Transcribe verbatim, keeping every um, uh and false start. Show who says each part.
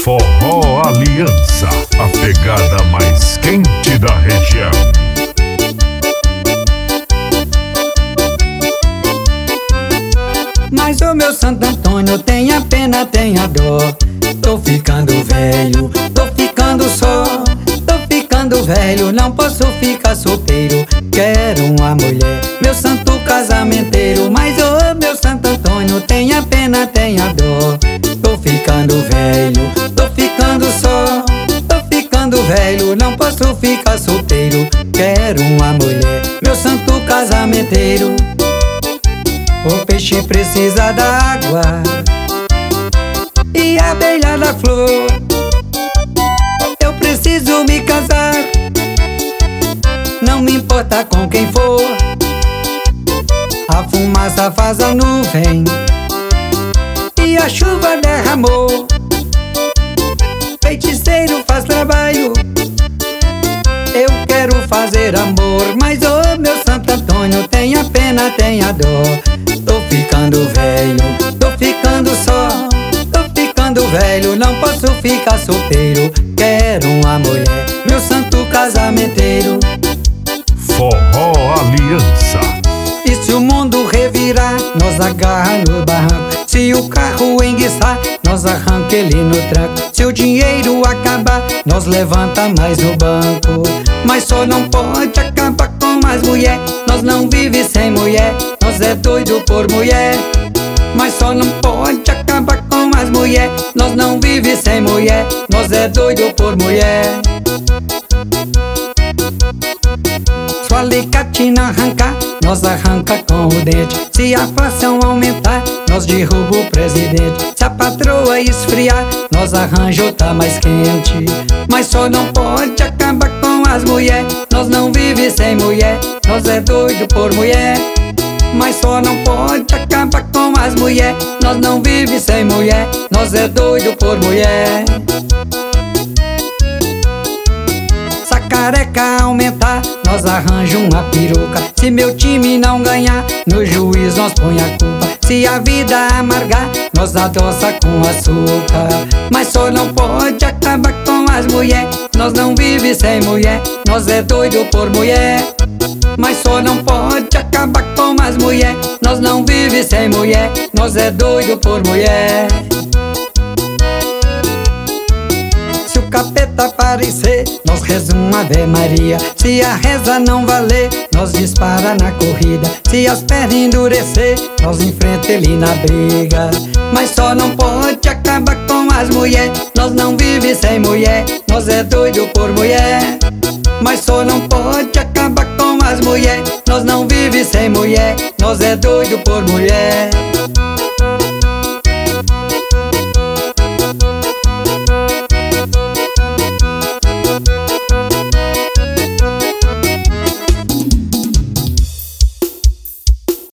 Speaker 1: Forró Aliança, a pegada mais quente da região.
Speaker 2: Mas o meu Santo Antônio, tenha pena, tenha dó. Tô ficando velho, tô ficando só. Tô ficando velho, não posso ficar solteiro. Quero uma mulher, meu santo casamenteiro. Mas o meu Santo Antônio, tenha pena, tenha dó. Tô ficando velho, tô ficando só. Tô ficando velho, não posso ficar solteiro. Quero uma mulher, meu santo casamenteiro. O peixe precisa da água e a abelha da flor. Eu preciso me casar, não me importa com quem for. A fumaça faz a nuvem e a chuva derramou. Feiticeiro faz trabalho, eu quero fazer amor. Mas o meu Santo Antônio, tenha pena, tenha dó. Tô ficando velho, tô ficando só. Tô ficando velho, não posso ficar solteiro. Quero uma mulher, meu santo casamenteiro.
Speaker 1: Forró Aliança.
Speaker 2: E se o mundo revirar, nós agarra no barranco. Se o carro enguiçar, nós arranca ele no tranco. Se o dinheiro acabar, nós levanta mais no banco. Mas só não pode acabar com as mulher. Nós não vive sem mulher, nós é doido por mulher. Mas só não pode acabar com as mulher. Nós não vive sem mulher, nós é doido por mulher. Se o alicate não arrancar, nós arranca com o dente. Se a inflação aumentar, nós derruba o presidente. Se a patroa esfriar, nós arranja outra mais quente. Mas só não pode acabar com as mulher. Nós não vive sem mulher, nós é doido por mulher. Mas só não pode acabar com as mulher. Nós não vive sem mulher, nós é doido por mulher. Se a careca aumentar, nós arranja uma peruca. Se meu time não ganhar, no juiz nós põe a culpa. Se a vida amargar, nós adoça com açúcar. Mas só não pode acabar com as mulher. Nós não vive sem mulher, nós é doido por mulher. Mas só não pode acabar com as mulher. Nós não vive sem mulher, nós é doido por mulher. Se o capeta aparecer, nós reza uma Ave Maria. Se a reza não valer, nós dispara na corrida. Se as pernas endurecer, nós enfrenta ele na briga. Mas só não pode acabar com as mulher. Nós não vive sem mulher, nós é doido por mulher. Mas só não pode acabar com as mulher. Nós não vive sem mulher, nós é doido por mulher.